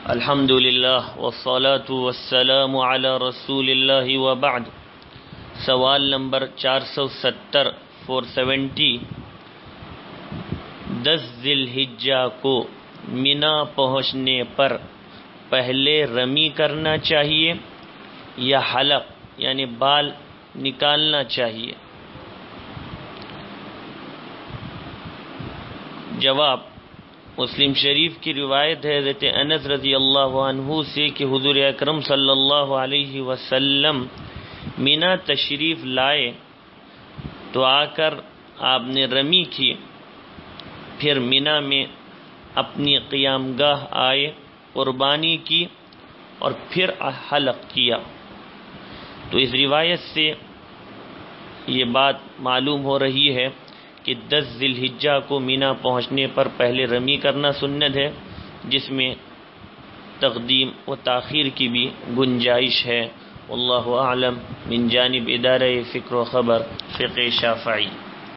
الحمد للہ والصلاة والسلام علی رسول اللہ وبعد۔ سوال نمبر 470 470 10 ذی الحجہ کو مینا پہنچنے پر پہلے رمی کرنا چاہیے یا حلق یعنی بال نکالنا چاہیے؟ جواب، مسلم شریف کی روایت ہے حضرت انس رضی اللہ عنہ سے کہ حضور اکرم صلی اللہ علیہ وسلم مینا تشریف لائے تو آ کر آپ نے رمی کی، پھر مینا میں اپنی قیام گاہ آئے، قربانی کی اور پھر حلق کیا۔ تو اس روایت سے یہ بات معلوم ہو رہی ہے کہ 10 ذی الحجہ کو مینا پہنچنے پر پہلے رمی کرنا سنت ہے، جس میں تقدیم و تاخیر کی بھی گنجائش ہے۔ واللہ اعلم۔ من جانب ادارہ فکر و خبر فقہ شافعی۔